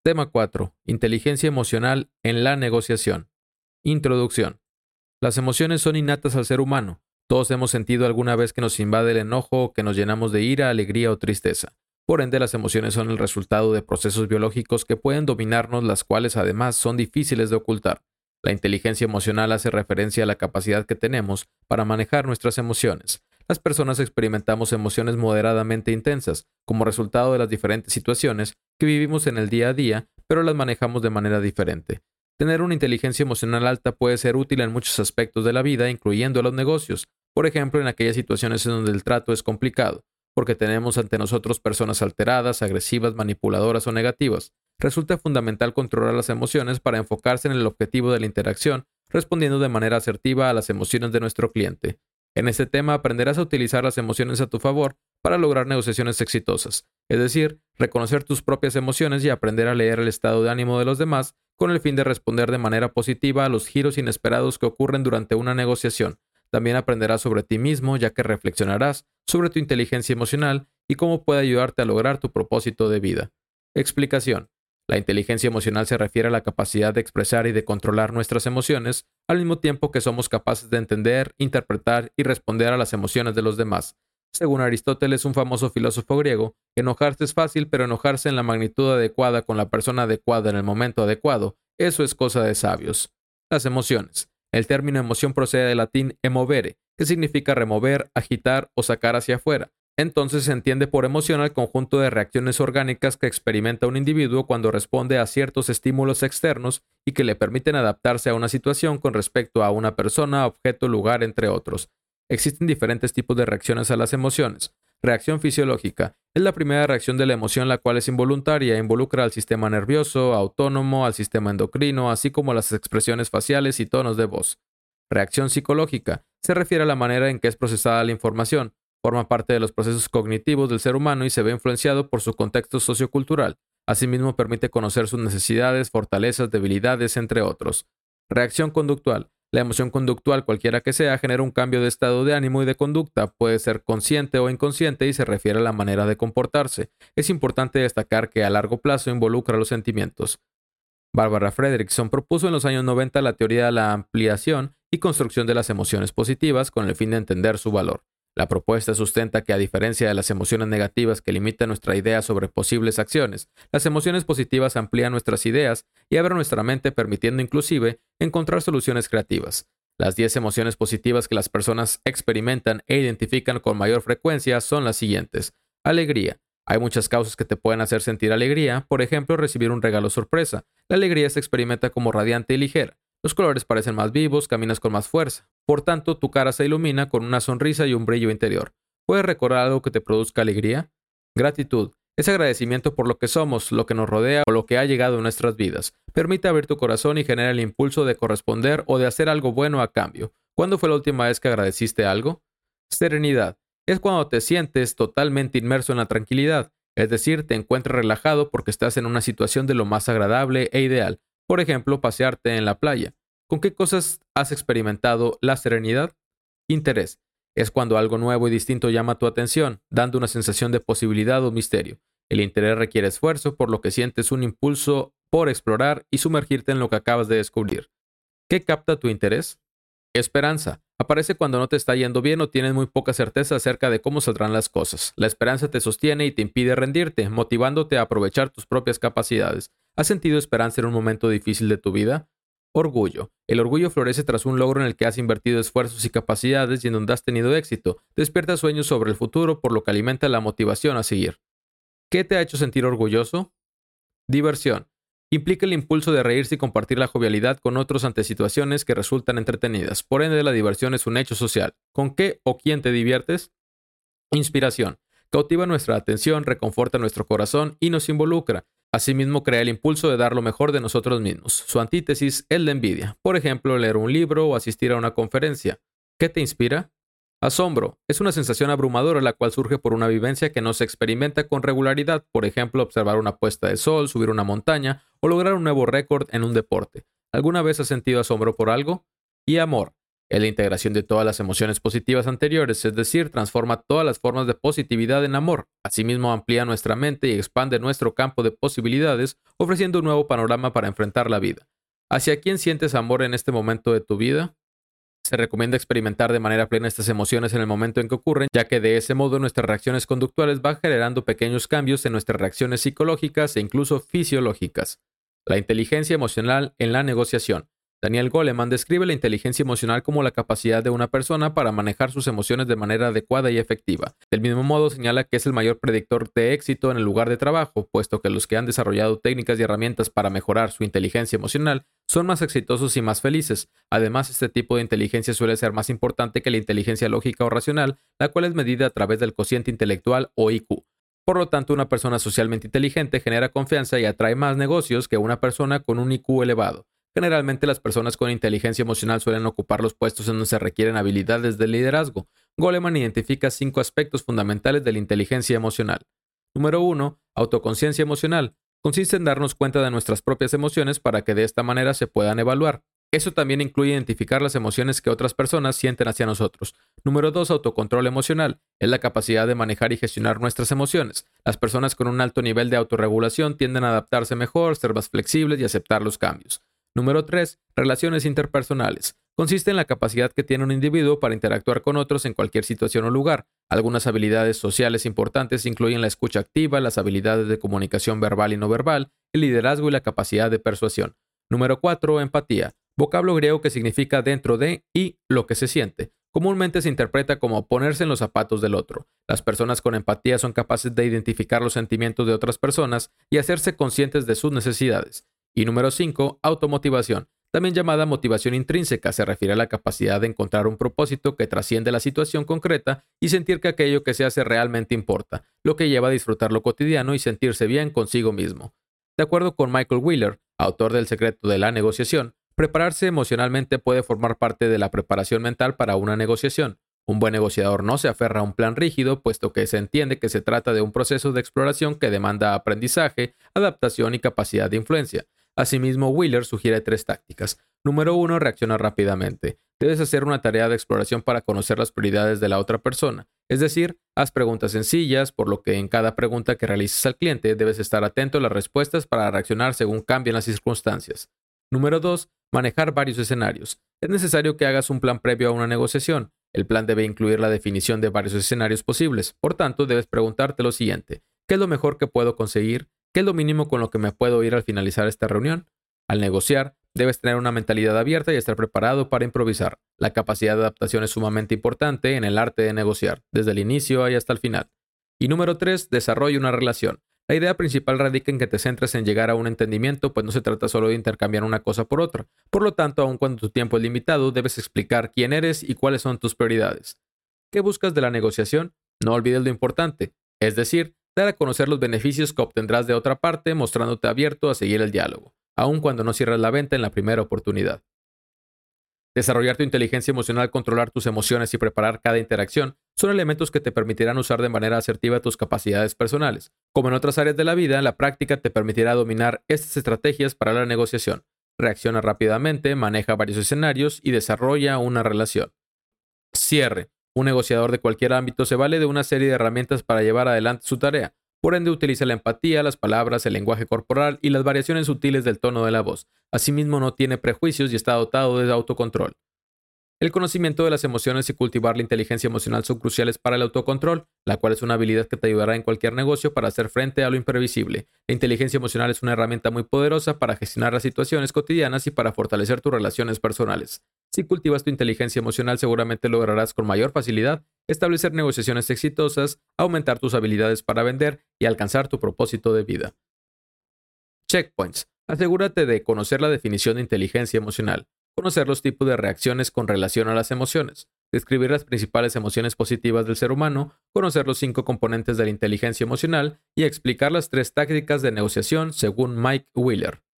Tema 4. Inteligencia emocional en la negociación. Introducción. Las emociones son innatas al ser humano. Todos hemos sentido alguna vez que nos invade el enojo o que nos llenamos de ira, alegría o tristeza. Por ende, las emociones son el resultado de procesos biológicos que pueden dominarnos, las cuales además son difíciles de ocultar. La inteligencia emocional hace referencia a la capacidad que tenemos para manejar nuestras emociones. Las personas experimentamos emociones moderadamente intensas, como resultado de las diferentes situaciones que vivimos en el día a día, pero las manejamos de manera diferente. Tener una inteligencia emocional alta puede ser útil en muchos aspectos de la vida, incluyendo los negocios, por ejemplo, en aquellas situaciones en donde el trato es complicado, porque tenemos ante nosotros personas alteradas, agresivas, manipuladoras o negativas. Resulta fundamental controlar las emociones para enfocarse en el objetivo de la interacción, respondiendo de manera asertiva a las emociones de nuestro cliente. En este tema aprenderás a utilizar las emociones a tu favor para lograr negociaciones exitosas, es decir, reconocer tus propias emociones y aprender a leer el estado de ánimo de los demás con el fin de responder de manera positiva a los giros inesperados que ocurren durante una negociación. También aprenderás sobre ti mismo, ya que reflexionarás sobre tu inteligencia emocional y cómo puede ayudarte a lograr tu propósito de vida. Explicación. La inteligencia emocional se refiere a la capacidad de expresar y de controlar nuestras emociones, al mismo tiempo que somos capaces de entender, interpretar y responder a las emociones de los demás. Según Aristóteles, un famoso filósofo griego, enojarse es fácil, pero enojarse en la magnitud adecuada con la persona adecuada en el momento adecuado, eso es cosa de sabios. Las emociones. El término emoción procede del latín emovere, que significa remover, agitar o sacar hacia afuera. Entonces se entiende por emoción al conjunto de reacciones orgánicas que experimenta un individuo cuando responde a ciertos estímulos externos y que le permiten adaptarse a una situación con respecto a una persona, objeto, lugar, entre otros. Existen diferentes tipos de reacciones a las emociones. Reacción fisiológica. Es la primera reacción de la emoción, la cual es involuntaria, involucra al sistema nervioso, autónomo, al sistema endocrino, así como las expresiones faciales y tonos de voz. Reacción psicológica. Se refiere a la manera en que es procesada la información. Forma parte de los procesos cognitivos del ser humano y se ve influenciado por su contexto sociocultural. Asimismo, permite conocer sus necesidades, fortalezas, debilidades, entre otros. Reacción conductual. La emoción conductual, cualquiera que sea, genera un cambio de estado de ánimo y de conducta. Puede ser consciente o inconsciente y se refiere a la manera de comportarse. Es importante destacar que a largo plazo involucra los sentimientos. Barbara Fredrickson propuso en los años 90 la teoría de la ampliación y construcción de las emociones positivas con el fin de entender su valor. La propuesta sustenta que, a diferencia de las emociones negativas que limitan nuestra idea sobre posibles acciones, las emociones positivas amplían nuestras ideas y abren nuestra mente, permitiendo inclusive encontrar soluciones creativas. Las 10 emociones positivas que las personas experimentan e identifican con mayor frecuencia son las siguientes. Alegría. Hay muchas causas que te pueden hacer sentir alegría, por ejemplo, recibir un regalo sorpresa. La alegría se experimenta como radiante y ligera. Los colores parecen más vivos, caminas con más fuerza. Por tanto, tu cara se ilumina con una sonrisa y un brillo interior. ¿Puedes recordar algo que te produzca alegría? Gratitud. Es agradecimiento por lo que somos, lo que nos rodea o lo que ha llegado en nuestras vidas. Permite abrir tu corazón y genera el impulso de corresponder o de hacer algo bueno a cambio. ¿Cuándo fue la última vez que agradeciste algo? Serenidad. Es cuando te sientes totalmente inmerso en la tranquilidad. Es decir, te encuentras relajado porque estás en una situación de lo más agradable e ideal. Por ejemplo, pasearte en la playa. ¿Con qué cosas has experimentado la serenidad? Interés. Es cuando algo nuevo y distinto llama tu atención, dando una sensación de posibilidad o misterio. El interés requiere esfuerzo, por lo que sientes un impulso por explorar y sumergirte en lo que acabas de descubrir. ¿Qué capta tu interés? Esperanza. Aparece cuando no te está yendo bien o tienes muy poca certeza acerca de cómo saldrán las cosas. La esperanza te sostiene y te impide rendirte, motivándote a aprovechar tus propias capacidades. ¿Has sentido esperanza en un momento difícil de tu vida? Orgullo. El orgullo florece tras un logro en el que has invertido esfuerzos y capacidades y en donde has tenido éxito. Despierta sueños sobre el futuro, por lo que alimenta la motivación a seguir. ¿Qué te ha hecho sentir orgulloso? Diversión. Implica el impulso de reírse y compartir la jovialidad con otros ante situaciones que resultan entretenidas. Por ende, la diversión es un hecho social. ¿Con qué o quién te diviertes? Inspiración. Cautiva nuestra atención, reconforta nuestro corazón y nos involucra. Asimismo, crea el impulso de dar lo mejor de nosotros mismos. Su antítesis es la envidia. Por ejemplo, leer un libro o asistir a una conferencia. ¿Qué te inspira? Asombro. Es una sensación abrumadora la cual surge por una vivencia que no se experimenta con regularidad. Por ejemplo, observar una puesta de sol, subir una montaña o lograr un nuevo récord en un deporte. ¿Alguna vez has sentido asombro por algo? Y amor. Es la integración de todas las emociones positivas anteriores, es decir, transforma todas las formas de positividad en amor. Asimismo, amplía nuestra mente y expande nuestro campo de posibilidades, ofreciendo un nuevo panorama para enfrentar la vida. ¿Hacia quién sientes amor en este momento de tu vida? Se recomienda experimentar de manera plena estas emociones en el momento en que ocurren, ya que de ese modo nuestras reacciones conductuales van generando pequeños cambios en nuestras reacciones psicológicas e incluso fisiológicas. La inteligencia emocional en la negociación. Daniel Goleman describe la inteligencia emocional como la capacidad de una persona para manejar sus emociones de manera adecuada y efectiva. Del mismo modo, señala que es el mayor predictor de éxito en el lugar de trabajo, puesto que los que han desarrollado técnicas y herramientas para mejorar su inteligencia emocional son más exitosos y más felices. Además, este tipo de inteligencia suele ser más importante que la inteligencia lógica o racional, la cual es medida a través del cociente intelectual o IQ. Por lo tanto, una persona socialmente inteligente genera confianza y atrae más negocios que una persona con un IQ elevado. Generalmente las personas con inteligencia emocional suelen ocupar los puestos en donde se requieren habilidades de liderazgo. Goleman identifica 5 aspectos fundamentales de la inteligencia emocional. Número 1. Autoconciencia emocional. Consiste en darnos cuenta de nuestras propias emociones para que de esta manera se puedan evaluar. Eso también incluye identificar las emociones que otras personas sienten hacia nosotros. Número 2. Autocontrol emocional. Es la capacidad de manejar y gestionar nuestras emociones. Las personas con un alto nivel de autorregulación tienden a adaptarse mejor, ser más flexibles y aceptar los cambios. Número 3. Relaciones interpersonales. Consiste en la capacidad que tiene un individuo para interactuar con otros en cualquier situación o lugar. Algunas habilidades sociales importantes incluyen la escucha activa, las habilidades de comunicación verbal y no verbal, el liderazgo y la capacidad de persuasión. Número 4. Empatía. Vocablo griego que significa dentro de y lo que se siente. Comúnmente se interpreta como ponerse en los zapatos del otro. Las personas con empatía son capaces de identificar los sentimientos de otras personas y hacerse conscientes de sus necesidades. Y número 5, automotivación. También llamada motivación intrínseca, se refiere a la capacidad de encontrar un propósito que trasciende la situación concreta y sentir que aquello que se hace realmente importa, lo que lleva a disfrutar lo cotidiano y sentirse bien consigo mismo. De acuerdo con Michael Wheeler, autor del Secreto de la Negociación, prepararse emocionalmente puede formar parte de la preparación mental para una negociación. Un buen negociador no se aferra a un plan rígido, puesto que se entiende que se trata de un proceso de exploración que demanda aprendizaje, adaptación y capacidad de influencia. Asimismo, Wheeler sugiere 3 tácticas. Número 1. Reacciona rápidamente. Debes hacer una tarea de exploración para conocer las prioridades de la otra persona. Es decir, haz preguntas sencillas, por lo que en cada pregunta que realices al cliente debes estar atento a las respuestas para reaccionar según cambien las circunstancias. Número 2. Manejar varios escenarios. Es necesario que hagas un plan previo a una negociación. El plan debe incluir la definición de varios escenarios posibles. Por tanto, debes preguntarte lo siguiente. ¿Qué es lo mejor que puedo conseguir? ¿Qué es lo mínimo con lo que me puedo ir al finalizar esta reunión? Al negociar, debes tener una mentalidad abierta y estar preparado para improvisar. La capacidad de adaptación es sumamente importante en el arte de negociar, desde el inicio y hasta el final. Y número 3, desarrolla una relación. La idea principal radica en que te centres en llegar a un entendimiento, pues no se trata solo de intercambiar una cosa por otra. Por lo tanto, aun cuando tu tiempo es limitado, debes explicar quién eres y cuáles son tus prioridades. ¿Qué buscas de la negociación? No olvides lo importante, es decir, dar a conocer los beneficios que obtendrás de otra parte, mostrándote abierto a seguir el diálogo, aun cuando no cierres la venta en la primera oportunidad. Desarrollar tu inteligencia emocional, controlar tus emociones y preparar cada interacción son elementos que te permitirán usar de manera asertiva tus capacidades personales. Como en otras áreas de la vida, la práctica te permitirá dominar estas estrategias para la negociación. Reacciona rápidamente, maneja varios escenarios y desarrolla una relación. Cierre. Un negociador de cualquier ámbito se vale de una serie de herramientas para llevar adelante su tarea. Por ende, utiliza la empatía, las palabras, el lenguaje corporal y las variaciones sutiles del tono de la voz. Asimismo, no tiene prejuicios y está dotado de autocontrol. El conocimiento de las emociones y cultivar la inteligencia emocional son cruciales para el autocontrol, la cual es una habilidad que te ayudará en cualquier negocio para hacer frente a lo imprevisible. La inteligencia emocional es una herramienta muy poderosa para gestionar las situaciones cotidianas y para fortalecer tus relaciones personales. Si cultivas tu inteligencia emocional, seguramente lograrás con mayor facilidad establecer negociaciones exitosas, aumentar tus habilidades para vender y alcanzar tu propósito de vida. Checkpoints. Asegúrate de conocer la definición de inteligencia emocional. Conocer los tipos de reacciones con relación a las emociones. Describir las principales emociones positivas del ser humano. Conocer los 5 componentes de la inteligencia emocional y explicar las 3 tácticas de negociación según Mike Wheeler.